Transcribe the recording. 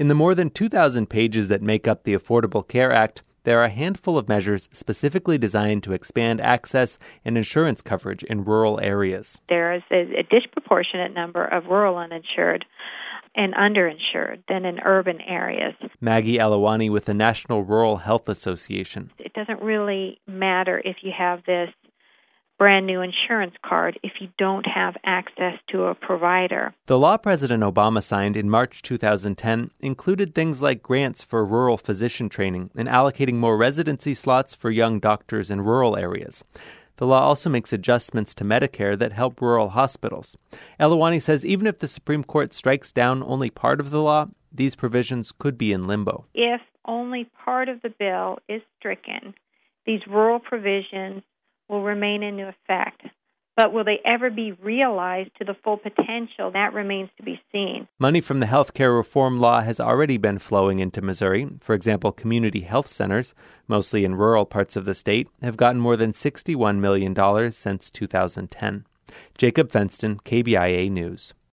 In the more than 2,000 pages that make up the Affordable Care Act, there are a handful of measures specifically designed to expand access and insurance coverage in rural areas. There is a disproportionate number of rural uninsured and underinsured than in urban areas. Maggie Alawani with the National Rural Health Association. It doesn't really matter if you have this brand new insurance card if you don't have access to a provider. The law President Obama signed in March 2010 included things like grants for rural physician training and allocating more residency slots for young doctors in rural areas. The law also makes adjustments to Medicare that help rural hospitals. Alawani says even if the Supreme Court strikes down only part of the law, these provisions could be in limbo. If only part of the bill is stricken, these rural provisions will remain in effect. But will they ever be realized to the full potential? That remains to be seen. Money from the health care reform law has already been flowing into Missouri. For example, community health centers, mostly in rural parts of the state, have gotten more than $61 million since 2010. Jacob Fenston, KBIA News.